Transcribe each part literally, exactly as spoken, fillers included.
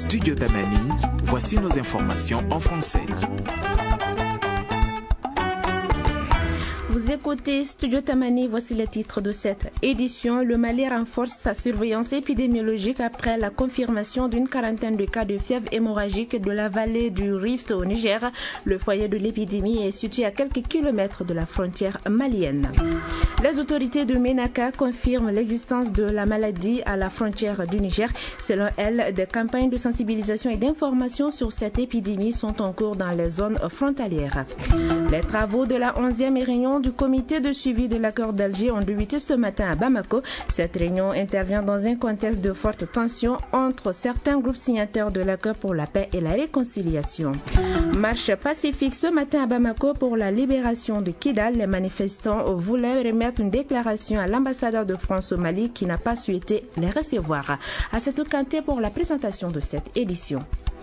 Studio Tamani, voici nos informations en français. Vous écoutez Studio Tamani, voici les titres de cette édition. Le Mali renforce sa surveillance épidémiologique après la confirmation d'une quarantaine de cas de fièvre hémorragique de la vallée du Rift au Niger. Le foyer de l'épidémie est situé à quelques kilomètres de la frontière malienne. Les autorités de Ménaka confirment l'existence de la maladie à la frontière du Niger. Selon elles, des campagnes de sensibilisation et d'information sur cette épidémie sont en cours dans les zones frontalières. Les travaux de la onzième réunion du comité de suivi de l'accord d'Alger ont débuté ce matin à Bamako. Cette réunion intervient dans un contexte de forte tension entre certains groupes signataires de l'accord pour la paix et la réconciliation. Marche pacifique ce matin à Bamako pour la libération de Kidal. Les manifestants voulaient remettre une déclaration à l'ambassadeur de France au Mali qui n'a pas souhaité les recevoir. À cette Kanté pour la présentation de cette édition.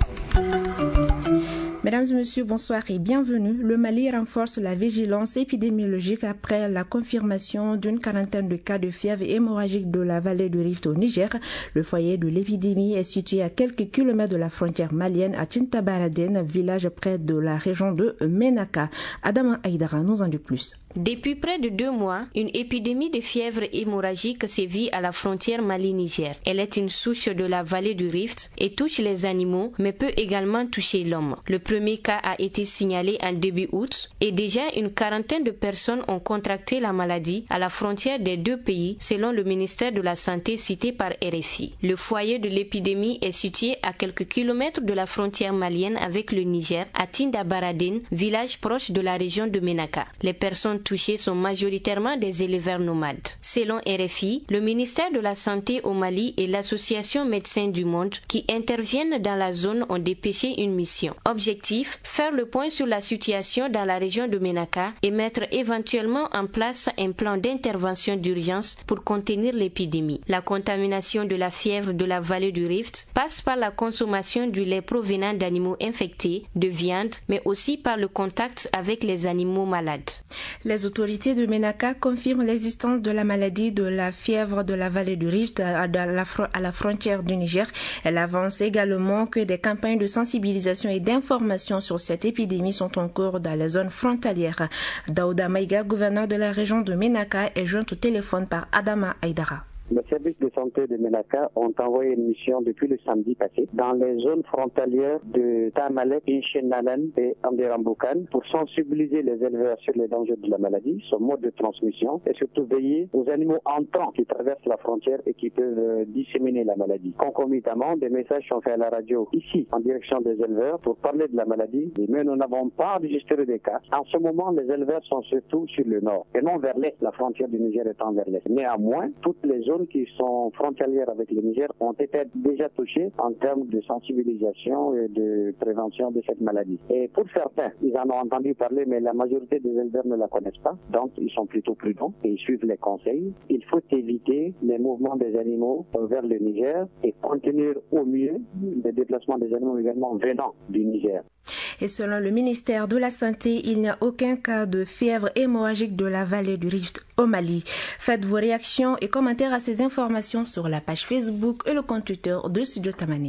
Mesdames et messieurs, bonsoir et bienvenue. Le Mali renforce la vigilance épidémiologique après la confirmation d'une quarantaine de cas de fièvre hémorragique de la vallée du Rift au Niger. Le foyer de l'épidémie est situé à quelques kilomètres de la frontière malienne à Tintabaraden, village près de la région de Ménaka. Adama Aïdara nous en dit plus. Depuis près de deux mois, une épidémie de fièvre hémorragique sévit à la frontière Mali-Niger. Elle est une souche de la vallée du Rift et touche les animaux, mais peut également toucher l'homme. Le premier cas a été signalé en début août et déjà une quarantaine de personnes ont contracté la maladie à la frontière des deux pays, selon le ministère de la Santé cité par R F I. Le foyer de l'épidémie est situé à quelques kilomètres de la frontière malienne avec le Niger, à Tindabaradine, village proche de la région de Ménaka. Les personnes touchés sont majoritairement des éleveurs nomades. Selon R F I, le ministère de la Santé au Mali et l'Association Médecins du Monde qui interviennent dans la zone ont dépêché une mission. Objectif, faire le point sur la situation dans la région de Ménaka et mettre éventuellement en place un plan d'intervention d'urgence pour contenir l'épidémie. La contamination de la fièvre de la vallée du Rift passe par la consommation du lait provenant d'animaux infectés, de viande, mais aussi par le contact avec les animaux malades. Les autorités de Ménaka confirment l'existence de la maladie de la fièvre de la vallée du Rift à la frontière du Niger. Elle avance également que des campagnes de sensibilisation et d'information sur cette épidémie sont en cours dans les zones frontalières. Daouda Maïga, gouverneur de la région de Ménaka, est joint au téléphone par Adama Aïdara. Les services de santé de Ménaka ont envoyé une mission depuis le samedi passé dans les zones frontalières de Tamalek, Inchenalan et Amderamboukan pour sensibiliser les éleveurs sur les dangers de la maladie, son mode de transmission et surtout veiller aux animaux entrants qui traversent la frontière et qui peuvent euh, disséminer la maladie. Concomitamment, des messages sont faits à la radio ici en direction des éleveurs pour parler de la maladie, mais nous n'avons pas enregistré des cas. En ce moment, les éleveurs sont surtout sur le nord et non vers l'est, la frontière du Niger étant vers l'est. Néanmoins, toutes les zones qui sont frontalières avec le Niger ont été déjà touchées en termes de sensibilisation et de prévention de cette maladie. Et pour certains, ils en ont entendu parler, mais la majorité des éleveurs ne la connaissent pas, donc ils sont plutôt prudents et ils suivent les conseils. Il faut éviter les mouvements des animaux vers le Niger et contenir au mieux les déplacements des animaux également venant du Niger. Et selon le ministère de la Santé, il n'y a aucun cas de fièvre hémorragique de la vallée du Rift au Mali. Faites vos réactions et commentaires à ces informations sur la page Facebook et le compte Twitter de Studio Tamani.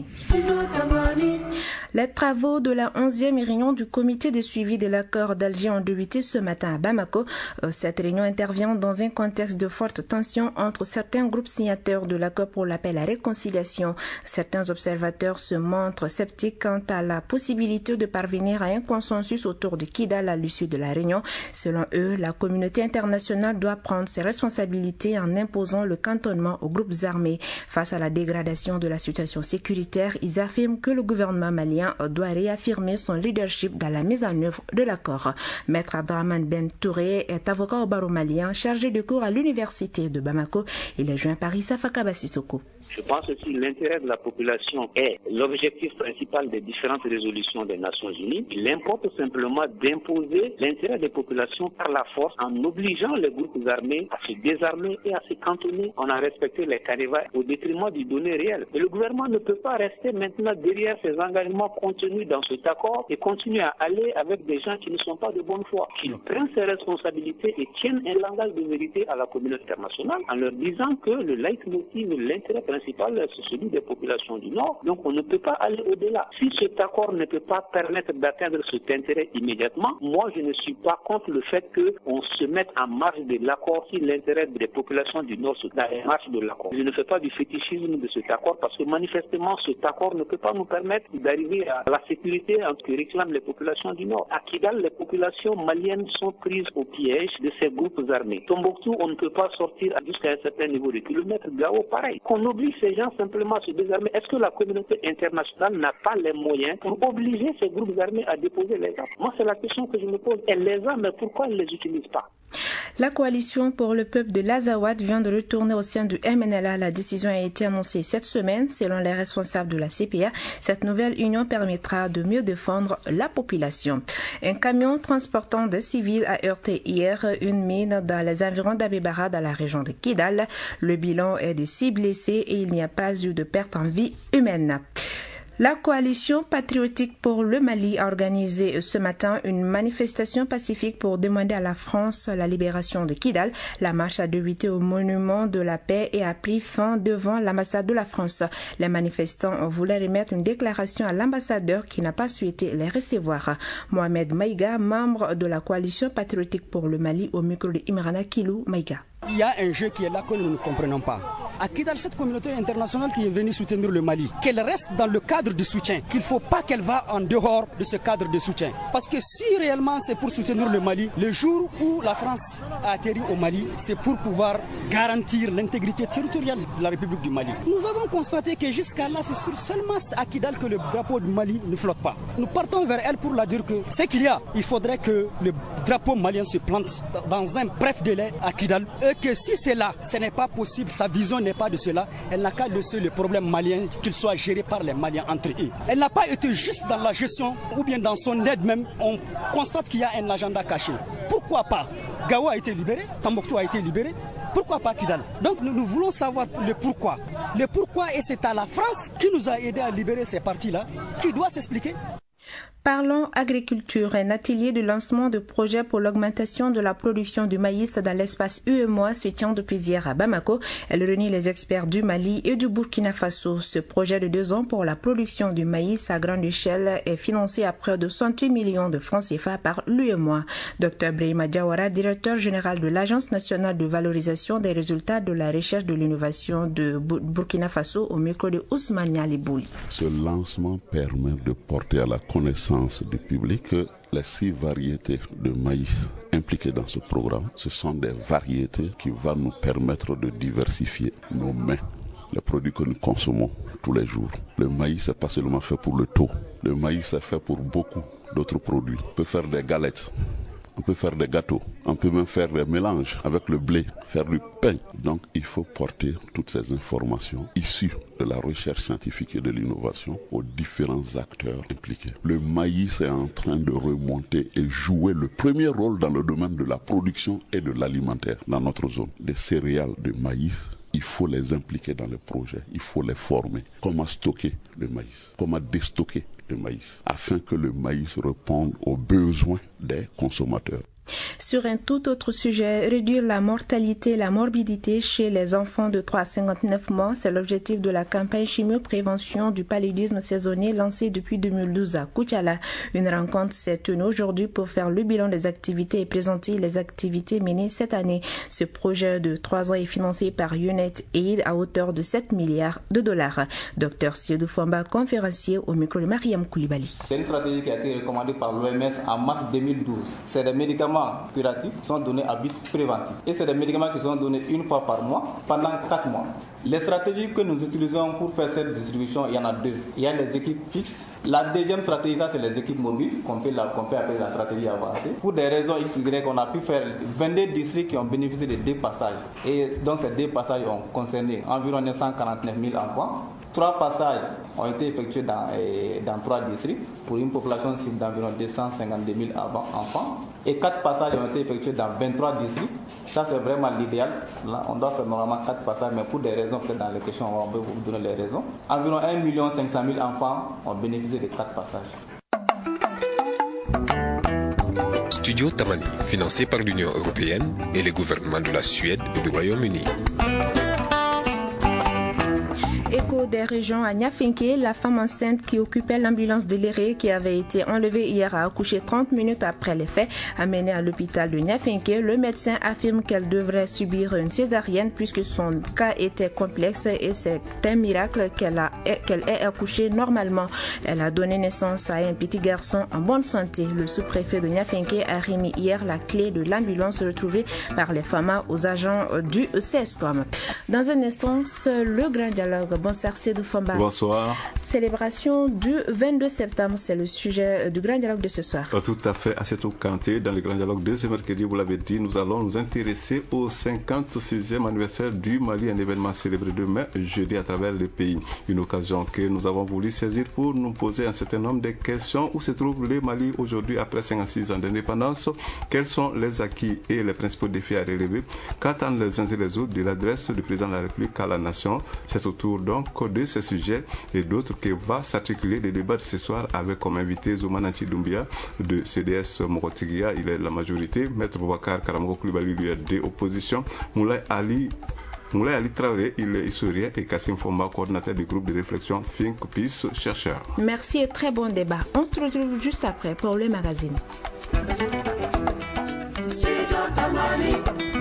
Les travaux de la onzième réunion du comité de suivi de l'accord d'Alger ont débuté ce matin à Bamako. Cette réunion intervient dans un contexte de forte tension entre certains groupes signataires de l'accord pour la paix et la réconciliation. Certains observateurs se montrent sceptiques quant à la possibilité de parvenir à un consensus autour de Kidal à l'issue de la réunion. Selon eux, la communauté internationale doit prendre ses responsabilités en imposant le cantonnement aux groupes armés. Face à la dégradation de la situation sécuritaire, ils affirment que le gouvernement malien doit réaffirmer son leadership dans la mise en œuvre de l'accord. Maître Abdrahman Ben Touré est avocat au barreau malien, chargé de cours à l'université de Bamako. Il est joint par Issa Fakaba Sissoko. Je pense aussi que l'intérêt de la population est l'objectif principal des différentes résolutions des Nations Unies. Il importe simplement d'imposer l'intérêt des populations par la force en obligeant les groupes armés à se désarmer et à se cantonner. On a respecté les canevas au détriment du donné réel. Et le gouvernement ne peut pas rester maintenant derrière ses engagements contenus dans cet accord et continuer à aller avec des gens qui ne sont pas de bonne foi, qui prennent ses responsabilités et tiennent un langage de vérité à la communauté internationale en leur disant que le leitmotiv, l'intérêt principal, c'est celui des populations du Nord. Donc on ne peut pas aller au-delà. Si cet accord ne peut pas permettre d'atteindre cet intérêt immédiatement, moi je ne suis pas contre le fait qu'on se mette en marge de l'accord si l'intérêt des populations du Nord se met en marge de l'accord. Je ne fais pas du fétichisme de cet accord parce que manifestement cet accord ne peut pas nous permettre d'arriver à la sécurité que réclament les populations du Nord. À Kidal, les populations maliennes sont prises au piège de ces groupes armés. Tombouctou, on ne peut pas sortir jusqu'à un certain niveau de kilomètres. Gao, pareil. Qu'on oblige ces gens simplement à se désarmer. Est-ce que la communauté internationale n'a pas les moyens pour obliger ces groupes armés à déposer les armes? Moi, c'est la question que je me pose. Elle les a, mais pourquoi elle ne les utilise pas? La coalition pour le peuple de l'Azawad vient de retourner au sein du M N L A. La décision a été annoncée cette semaine. Selon les responsables de la C P A, cette nouvelle union permettra de mieux défendre la population. Un camion transportant des civils a heurté hier une mine dans les environs d'Abébara, dans la région de Kidal. Le bilan est de six blessés et il n'y a pas eu de perte en vie humaine. La coalition patriotique pour le Mali a organisé ce matin une manifestation pacifique pour demander à la France la libération de Kidal. La marche a débuté au monument de la paix et a pris fin devant l'ambassade de la France. Les manifestants voulaient remettre une déclaration à l'ambassadeur qui n'a pas souhaité les recevoir. Mohamed Maïga, membre de la coalition patriotique pour le Mali, au micro de Imrana Kilou Maïga. Il y a un jeu qui est là que nous ne comprenons pas. À Kidal, cette communauté internationale qui est venue soutenir le Mali, qu'elle reste dans le cadre du soutien, qu'il ne faut pas qu'elle va en dehors de ce cadre de soutien. Parce que si réellement c'est pour soutenir le Mali, le jour où la France a atterri au Mali, c'est pour pouvoir garantir l'intégrité territoriale de la République du Mali. Nous avons constaté que jusqu'à là, c'est seulement à Kidal que le drapeau du Mali ne flotte pas. Nous partons vers elle pour la dire que ce qu'il y a, il faudrait que le drapeau malien se plante dans un bref délai à Kidal. Et que si c'est là, ce n'est pas possible, sa vision n'est pas de cela, elle n'a qu'à laisser le problème malien, qu'il soit géré par les Maliens entre eux. Elle n'a pas été juste dans la gestion ou bien dans son aide même, on constate qu'il y a un agenda caché. Pourquoi pas? Gao a été libéré, Tombouctou a été libéré, pourquoi pas Kidal? Donc nous, nous voulons savoir le pourquoi. Le pourquoi, et c'est à la France qui nous a aidé à libérer ces partis-là, qui doit s'expliquer. Parlons agriculture. Un atelier de lancement de projets pour l'augmentation de la production du maïs dans l'espace U E M O A se tient depuis hier à Bamako. Elle réunit les experts du Mali et du Burkina Faso. Ce projet de deux ans pour la production du maïs à grande échelle est financé à près de soixante-huit millions de francs C F A par l'U E M O A. Docteur Brahima Diawara, directeur général de l'Agence nationale de valorisation des résultats de la recherche de l'innovation de Burkina Faso, au micro de Ousmane Nialibouli. Ce lancement permet de porter à la connaissance du public que les six variétés de maïs impliquées dans ce programme, ce sont des variétés qui vont nous permettre de diversifier nos mets, les produits que nous consommons tous les jours. Le maïs n'est pas seulement fait pour le taux, le maïs est fait pour beaucoup d'autres produits. On peut faire des galettes, on peut faire des gâteaux, on peut même faire des mélanges avec le blé, faire du pain. Donc il faut porter toutes ces informations issues de la recherche scientifique et de l'innovation aux différents acteurs impliqués. Le maïs est en train de remonter et jouer le premier rôle dans le domaine de la production et de l'alimentaire dans notre zone. Des céréales de maïs, il faut les impliquer dans le projet, il faut les former. Comment stocker le maïs, comment déstocker le maïs, afin que le maïs réponde aux besoins des consommateurs. Sur un tout autre sujet, réduire la mortalité et la morbidité chez les enfants de trois à cinquante-neuf mois, c'est l'objectif de la campagne chimio-prévention du paludisme saisonnier lancée depuis deux mille douze à Koutiala. Une rencontre s'est tenue aujourd'hui pour faire le bilan des activités et présenter les activités menées cette année. Ce projet de trois ans est financé par UNAID à hauteur de sept milliards de dollars. Docteur Siodou Famba, conférencier au micro de Mariam Koulibaly. C'est une stratégie qui a été recommandée par l'O M S en mars deux mille douze. C'est des médicaments curatifs qui sont donnés à but préventif. Et c'est des médicaments qui sont donnés une fois par mois pendant quatre mois. Les stratégies que nous utilisons pour faire cette distribution, il y en a deux. Il y a les équipes fixes. La deuxième stratégie, ça, c'est les équipes mobiles, qu'on peut, la, qu'on peut appeler la stratégie avancée. Pour des raisons X Y, on a pu faire vingt-deux districts qui ont bénéficié de deux passages. Et donc ces deux passages ont concerné environ neuf cent quarante-neuf mille enfants. Trois passages ont été effectués dans, eh, dans trois districts pour une population cible d'environ deux cent cinquante-deux mille enfants. Et quatre passages ont été effectués dans vingt-trois districts. Ça, c'est vraiment l'idéal. Là, on doit faire normalement quatre passages, mais pour des raisons, peut-être dans les questions, on va vous donner les raisons. Environ un million cinq cent mille enfants ont bénéficié de quatre passages. Studio Tamani, financé par l'Union européenne et les gouvernements de la Suède et du Royaume-Uni. Écho des régions à Niafinké, la femme enceinte qui occupait l'ambulance de l'Éré qui avait été enlevée hier a accouché trente minutes après les faits. Amenée à l'hôpital de Niafinké, le médecin affirme qu'elle devrait subir une césarienne puisque son cas était complexe et c'est un miracle qu'elle a, qu'elle ait accouché normalement. Elle a donné naissance à un petit garçon en bonne santé. Le sous-préfet de Niafinké a remis hier la clé de l'ambulance retrouvée par les FAMA aux agents du CESCOM. Dans un instant, le grand dialogue. Bonsoir Sédou Famba. Bonsoir. Célébration du vingt-deux septembre, c'est le sujet du grand dialogue de ce soir. Tout à fait, Assetou Kanté. Dans le grand dialogue de ce mercredi, vous l'avez dit, nous allons nous intéresser au cinquante-sixième anniversaire du Mali, un événement célébré demain, jeudi, à travers le pays. Une occasion que nous avons voulu saisir pour nous poser un certain nombre de questions. Où se trouve le Mali aujourd'hui après cinquante-six ans d'indépendance? Quels sont les acquis et les principaux défis à relever? Qu'attendent les uns et les autres de l'adresse du président de la République à la nation? C'est autour donc de ces sujets et d'autres que va s'articuler le débat de ce soir avec comme invité Zoumananchi Doumbia de C D S Morotigia, il est la majorité, Maître Boubacar Karamoko Koulibaly, lui est de opposition, Moulay Ali Moulay Ali Traoré, il est historien, et Kassim Fomba, coordinateur du groupe de réflexion Think Peace, chercheur. Merci et très bon débat. On se retrouve juste après pour le magazine.